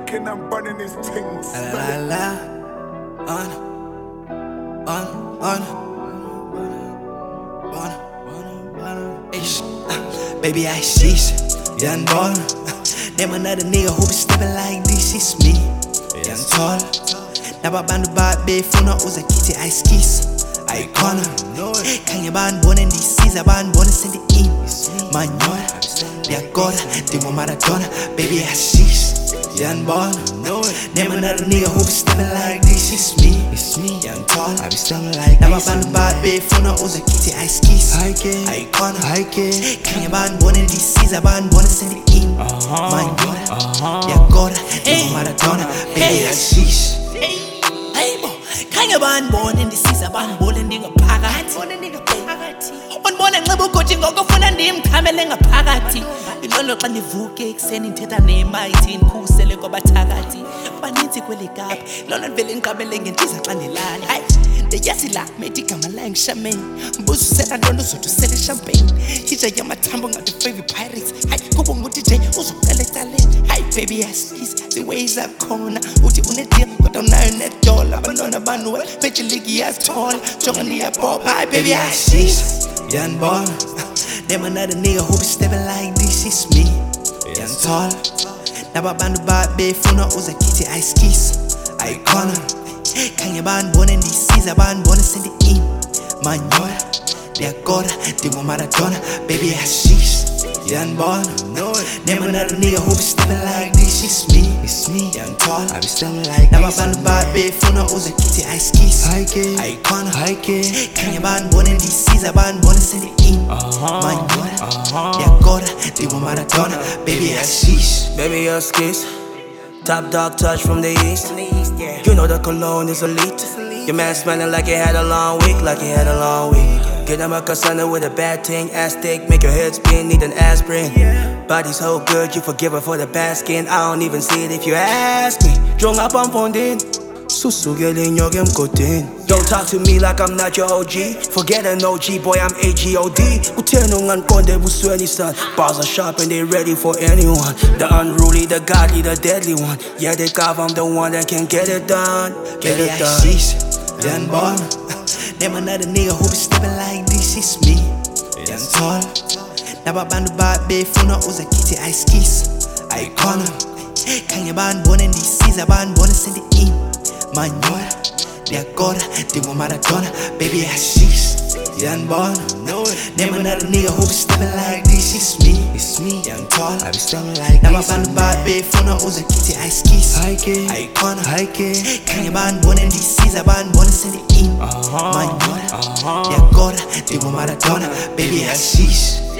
packing and burning his things. La la la, ish, baby I sheesh, young ball. Name another nigga who be stepping like this, it's me, young tall. Nababandu babe funa uza kiti I skis, icona. Kanye born DC's born send it in. Manyola, Biagoda, Dimo Maradona, baby I sheesh, young ball. Name another nigga who be stepping like this, it's me, young tall. I be stepping like this. Nababandu babe funa uza kiti I skis, icona. Kanye born DC's born send it in. Manyola, Biagoda, Dimo Maradona, baby I sheesh. Kanye born in the season, born in the phakathi. Unibona ngibe ugoji ngokufuna ndimkhamele ngaphakathi. Ilolo xa ndivuke ekuseni ndithetha nemayithi ndikhusele kwabathakathi. Baninzi kweli gap, lolo ndivele ngiqabele ngentiza xa ndilala. Hayi, ndiyazi la methi igama layo ngishameni. Mbuzo usela ntoni uzothi usele champagne. DJ yamathambo ngathi favorite pirates. Hayi, kubo nguthi DJ uzokucela ecaleni. Hayi baby yaskis, the ways akhona. Uthi unedeal kodwa unayo $1. Abantwana banu bethe ligi yazithola. Jonga niyabopha. Hayi baby yashish, young ball. Name another nigga who be stepping like this, it's me, young tall. Nababandu babe funa uza kiti I skis, icona. Kanye born DC's born send it in. Manyola, Biagoda, Dimo Maradona, baby hashish, young ball. Name another nigga who be stepping like this, it's me, young tall. I be stepping like this. Nababandu babe funa uza kiti I skis, icona. Kanye born DC's born send it in. Manyola, Biagoda, Dimo Maradona, baby hashish. Baby, your skis, top dog touch from the east. You know the cologne is elite. Your man smelling like he had a long week, Get him a Cassandra with a bad thing, ass thick, make your head spin, need an aspirin. Body's so good, you forgive her for the bad skin. I don't even see it if you ask me. Drunk up on Fondin, don't talk to me like I'm not your OG. Forget an OG, boy, I'm AGOD. Bars are sharp and they ready for anyone. The unruly, the godly, the deadly one. Yeah, they got I'm the one that can get it done. Baby, I sheesh, young ball. Name another nigga who be stepping like this, it's me, young tall. Nababandu babe funa uza kiti I skis, icona. Kanye born DC's born send it in. Manyola, Biagoda, Dimo Maradona, baby hashish, young ball. Name another nigga who be stepping like this, it's me, young tall. I be stepping like this. Nababandu babe funa uza kiti I skis, icona. Kanye born DC's born send it in. Manyola, Biagoda, Dimo Maradona, baby hashish.